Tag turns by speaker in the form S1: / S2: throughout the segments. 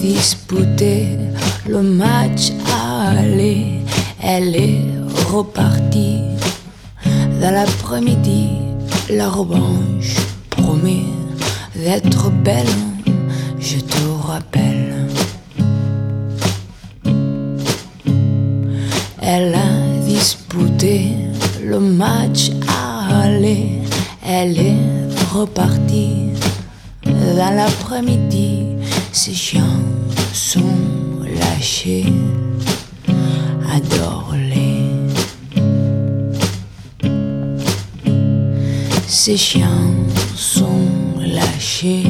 S1: disputé le match aller. Elle est repartie dans l'après-midi. La revanche promet d'être belle, je te rappelle. Elle a disputé le match aller. Elle est repartie dans l'après-midi. Ces chiens sont lâchés, adore-les. Ces chiens sont lâchés,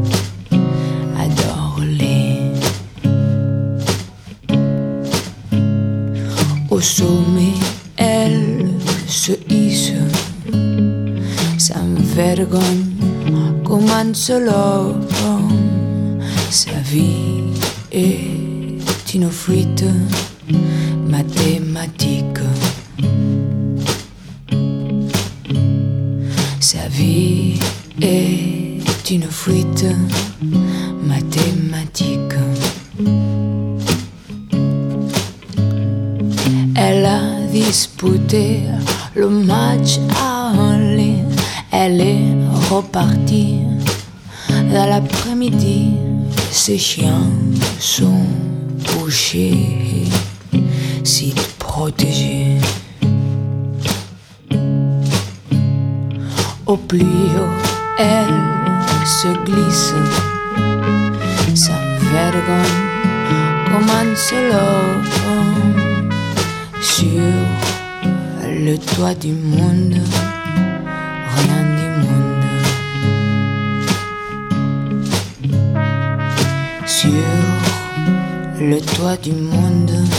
S1: adore-les. Au sommet, elle se hisse, sans vergogne, comme un seul homme. Sa vie est une fuite mathématique. Sa vie est une fuite mathématique. Elle a disputé le match aller. Elle est repartie dans l'après-midi. Ses chiens sont couchés, site protégé. Au plus haut, elle se glisse, sans vergogne, comme un seul homme, sur le toit du monde, rien du monde. Sur le toit du monde,